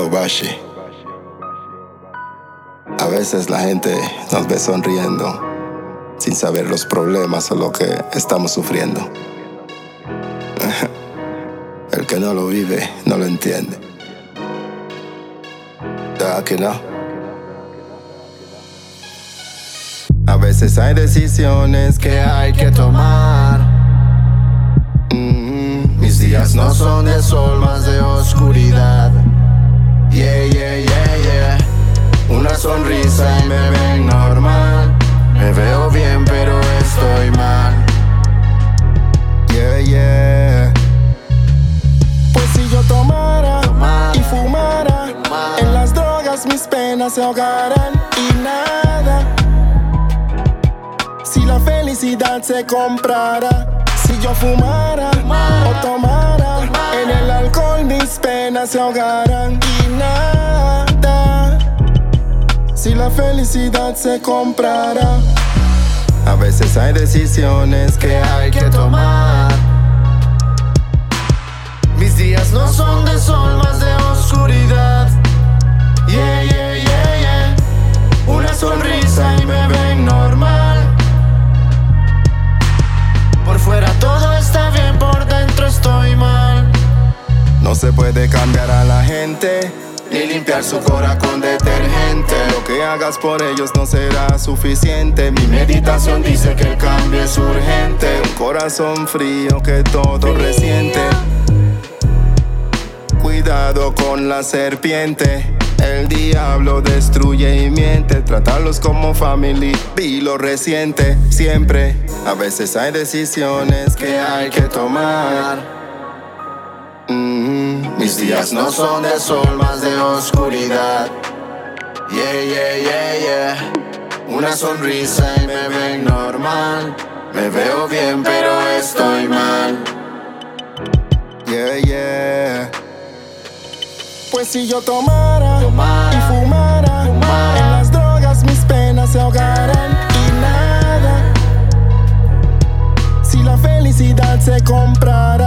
Bashi. A veces la gente nos ve sonriendo sin saber los problemas o lo que estamos sufriendo. El que no lo vive no lo entiende. ¿Ya que no? A veces hay decisiones que hay que tomar. Mis días no son de sol, más de oscuridad. Yeah, yeah, yeah, yeah. Una sonrisa y me ven normal. Me veo bien pero estoy mal. Yeah, yeah. Pues si yo tomara y fumara, en las drogas mis penas se ahogaran y nada. Si la felicidad se comprara, si yo fumara o tomara, en el alcohol mis penas se ahogaran y nada. Si la felicidad se comprara. A veces hay decisiones que hay que tomar. Mis días no son de sol, más de oscuridad. Yeah, yeah, yeah, yeah. Una sonrisa y me ven normal. Por fuera todo está bien, por dentro estoy mal. No se puede cambiar a la gente ni limpiar su cora con detergente. Lo que hagas por ellos no será suficiente. Mi meditación dice que el cambio es urgente. Un corazón frío que todo resiente. Cuidado con la serpiente. El diablo destruye y miente. Tratarlos como family, vi lo reciente. Siempre, a veces hay decisiones que hay que tomar. Mis días no son de sol, más de oscuridad. Yeah, yeah, yeah, yeah. Una sonrisa y me ven normal. Me veo bien pero estoy mal. Yeah, yeah. Pues si yo tomara y fumara, en las drogas mis penas se ahogaran y nada. Si la felicidad se comprara.